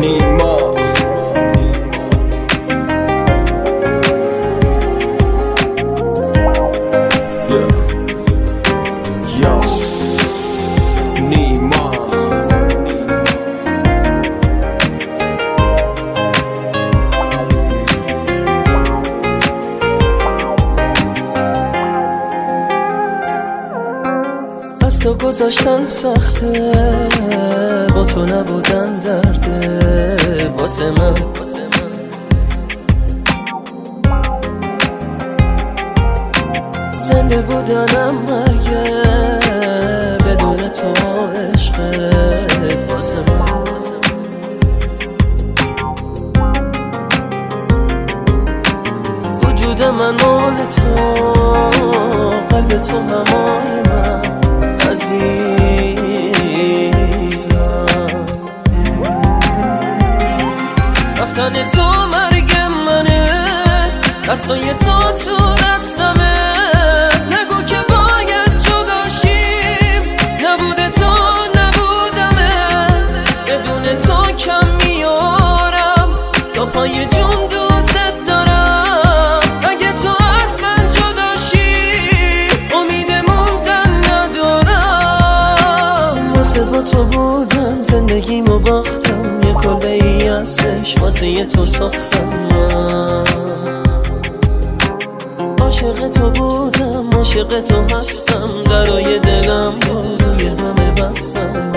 نیما از تو گذاشتن سخته، با تو نبودن درده واسه من. زنده بودنم مرگه بدون تو، عشقت واسه من. وجود من مال تو، قلب تو همال من عزیزم. رفتن تو مرگ منه، دستای تو دستمه. نگو که باید جداشیم، نبوده تو نبودمه. بدون تو کم میارم، تا پای جون دوست دارم. اگه تو از من جداشی، امید موندن ندارم. واسه با تو بودن زندگیمو باختم، یه کلبه ای ازش واسه یه تو ساختم. من عاشق تو بودم، عاشق تو هستم. درای دلم روی همه بستم.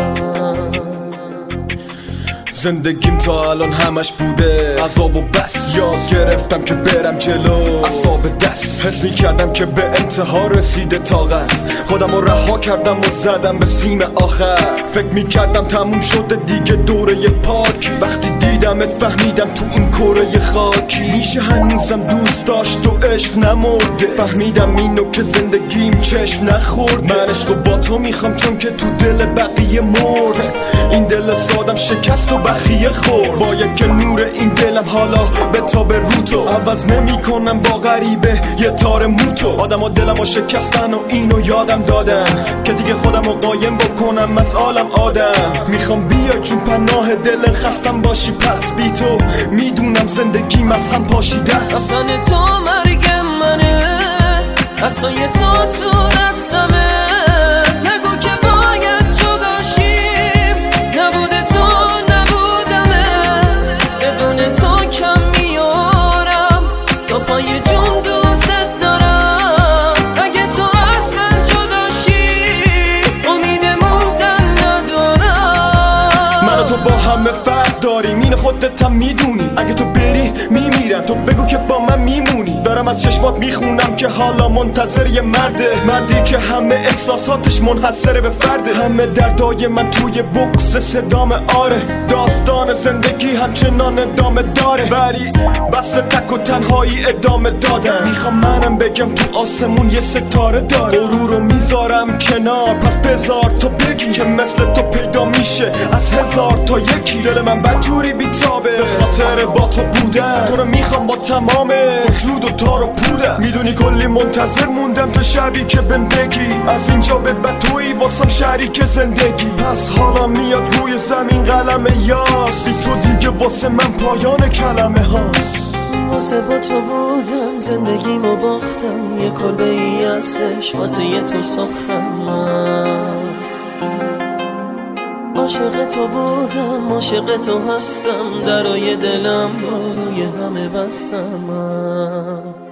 زندگیم تا الان همش بوده عذاب و بس. یاد گرفتم که برم جلو، اعصاب دست. حس میکردم که به انتها رسیده طاقت. خودم رو رها کردم و زدم به سیم آخر. فکر میکردم تموم شده دیگه دوره پاکی. وقتی دیدمت فهمیدم تو این کره خاکی میشه هنوزم دوست داشت و عشق نمرده. فهمیدم اینو که زندگیم چشم نخورد. من عشقو با تو میخوام چون که تو دل بقیه مرد. این دل سادم شکست و بخیه خورد. باید که نور این دلم حالا به تا به رو تو. عوض نمی کنم با غریبه یه تار موتو. آدم و دلم رو شکستن و اینو یادم دادن که دیگه خودم رو قایم بکنم از عالم آدم. میخوام بیا چون پناه دل خستم باشی. پس بی تو میدونم زندگیم از هم پاشیده است. رفتن تو مرگ منه، دستای تو دستمه. نگو که باید جداشیم، نبوده تو نبودمه. بدون تو کم میارم، تا پای جون دوست دارم. اگه تو از من جداشی، امید موندن ندارم. من و تو با همه فرق داریم، این خودت هم میدونی. اگه تو بری میمیرم، تو بگو که با من میمونی. دارم از چشمات میخونم که حالا منتظر یه مرده. مردی که همه احساساتش منحصره به فرده. همه دردای من توی بکس صدام آره. داستان زندگی همچنان ادامه داره، ولی بس تک و تنهایی ادامه دادن. میخوام منم بگم تو آسمون یه ستاره داره. غرور رو میذارم کنار، پس بذار تو بگی که مثل تو پیدا میشه از هزار تا یکی. دل من بدجوری بیتابه به خاطر با تو بودن. تو رو میخوام با تمام وجود و تار و پودم. میدونی کلی منتظر موندم تو شبی که بهم بگی از اینجا به بعد تویی واسم شریک زندگی. پس حالا میاد روی زمین قلم یاس. بی تو دیگه واسه من پایان کلمه هاست. واسه با تو بودن زندگیمو باختم، یه کلبه ای ازش واسه یه تو ساختم. من عاشق تو بودم، عاشق تو هستم. درای دلم روی همه بستم. من